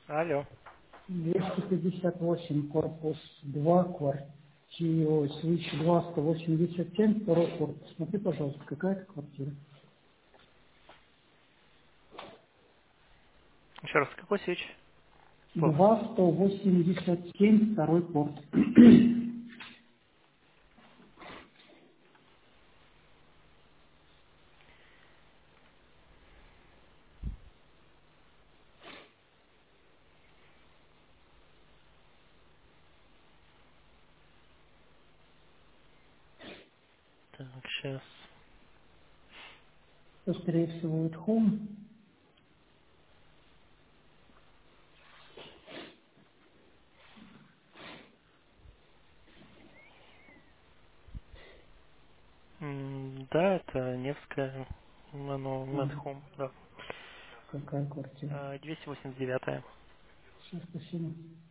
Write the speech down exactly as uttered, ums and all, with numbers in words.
Алло. двести пятьдесят восемь, корпус два, квартира, свич два, сто восемьдесят семь, второй корпус. Смотри, пожалуйста, какая это квартира? Еще раз, какой свич? Плохо. два, сто восемьдесят семь, второй порт. Так, сейчас. То, скорее всего, это home. М, Да, это Невская. Оно Ага. Медхом, да. Какая квартира? А, двести восемьдесят девять. Все, спасибо.